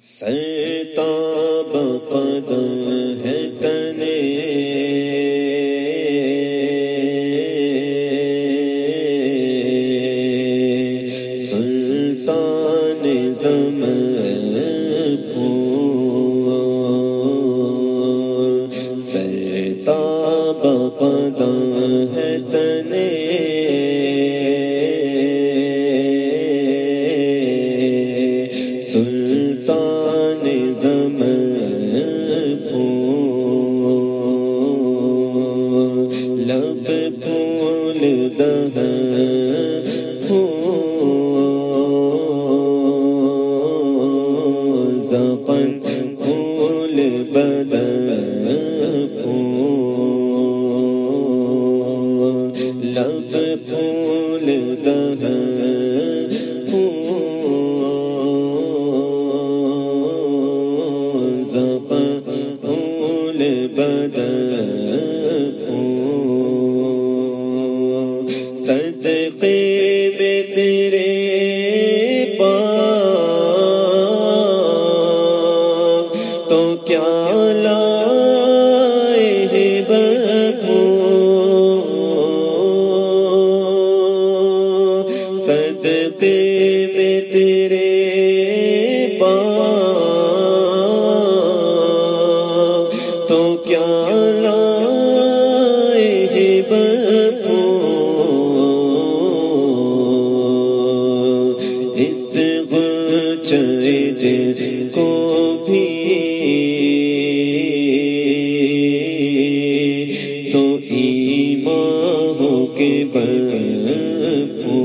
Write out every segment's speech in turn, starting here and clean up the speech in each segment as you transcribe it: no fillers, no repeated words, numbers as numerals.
سرتاب قدم ہے تنے سلطان زمان سرتاب قدم ہے تنے سلطان زمان لب پھول دہن زفن پھول بدن لب پھول دہن زفن پھول بدن صدقے میں تیرے تو کیا لائے ہیں بپو صدقے میں تیرے تو کیا لائے ہیں بپو اس غنچے دل کو بھی تو ایمان ہو کے بپو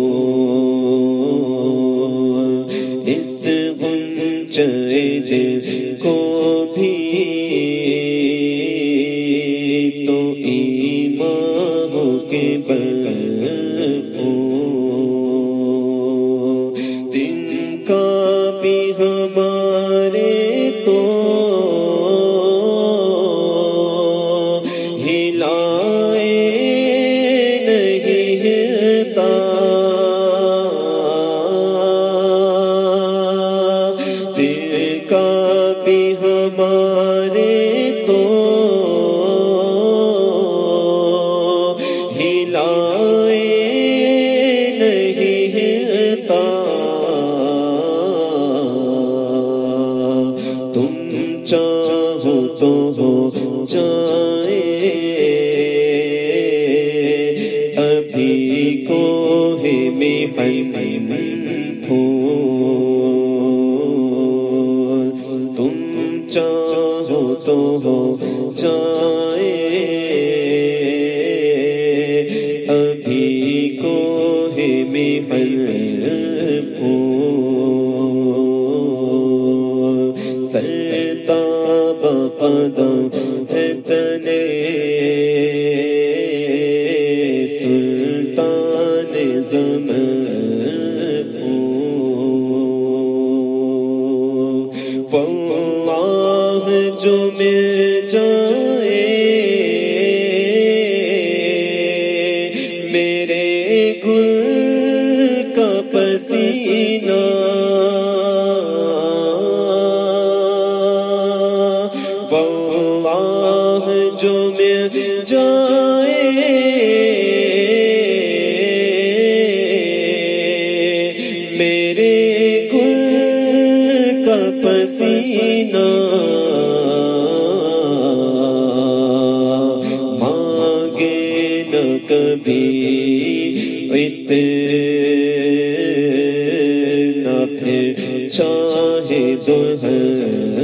اس غنچے دل کو بھی تو ایمان ہو کے بپو دن کا بھی ہمارے تو ہلائے نہیں ہلتا دل کا بھی ہمارے تو ہلائے نہیں ہلتا تم چاہو تو ہو جائے ابھی کوہ میں پھول تم چاہو تو ہو جائے ابھی کوہ میں پھول سرتاب قدم ہے تنے سلطان زمان واللہ جو مل جائے میرے گل کا پسینہ واللہ جو مل جائے میرے گل کا پسینہ مانگے نہ کبھی عطر نہ پھر چاہے دلہن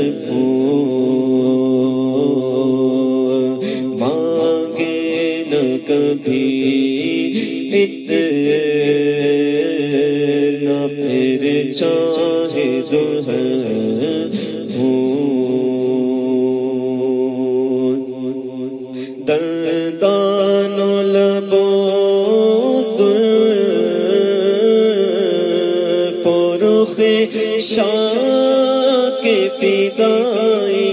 مانگے نہ کبھی عطر نہ پھر چاہے دلہن دندان و لبوں فرخ شاہ کے فدائی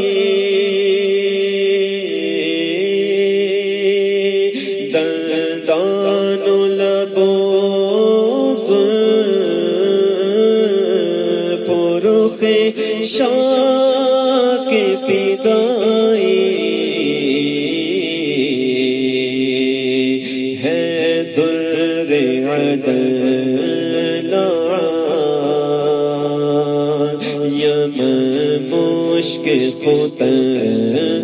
دندان و لبوں رخ شاہ کے فدائی ہے در عدنان یمن مشک ختن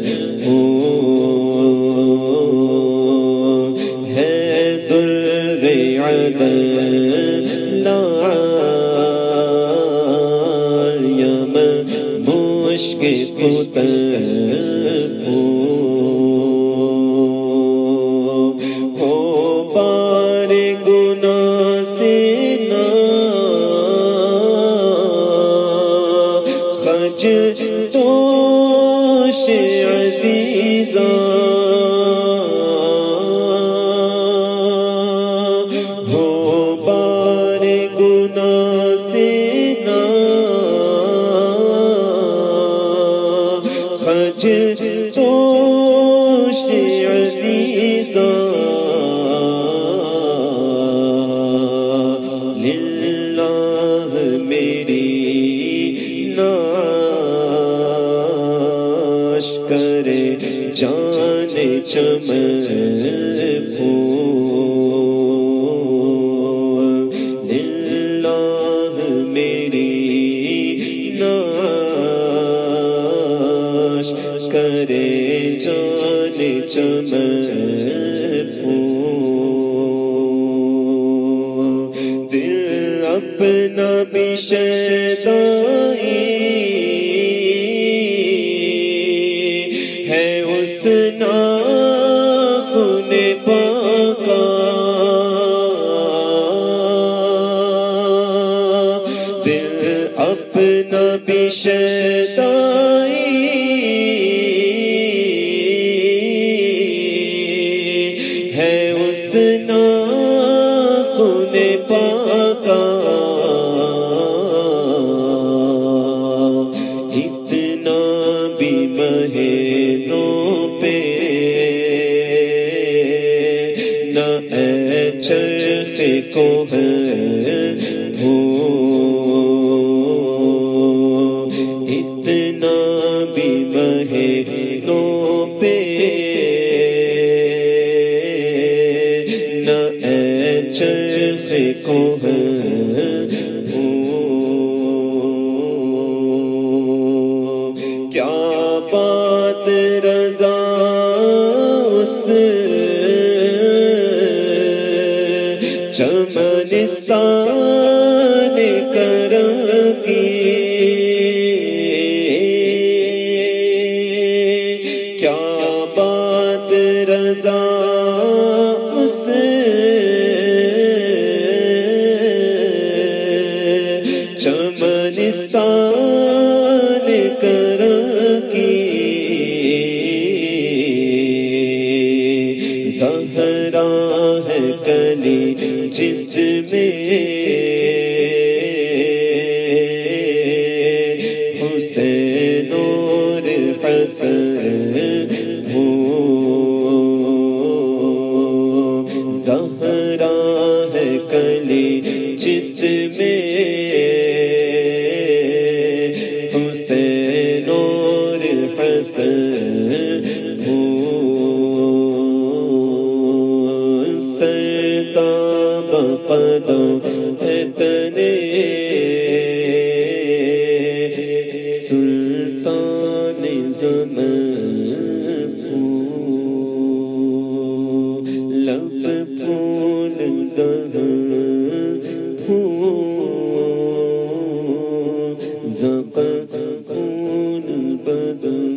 ہے در عدنان یمن مشک ختن ہو بار گناہ سے نہ خج توش عزیزاں ہو بار گناہ سے نہ خج توش عزیزاں للہ میری ناش کرے جان چمن پھول للہ میری ناش کرے جان چمن پھول دل اپنا بھی شیدائی ہے اس ناخن پاکا دل اپنا بھی شیدائی ہے اس ناخن پاکا اتنا بھی مہینوں پہ نہ اے چرخ کو ہے اتنا بھی مہینوں پہ نہ اے چرخ کو ہے کیا بات رضا اس چمنستان کرم کی کیا بات رضا اس چمنستان کرم کی زہرا ہے کلی جس میں حسین اور حسن ہو زہرا ہے کلی جس میں حسین اور حسن ہو سرتاب قدم اتنے سلطان زمان پھول لب پھول دہن پھول زقت خون بدن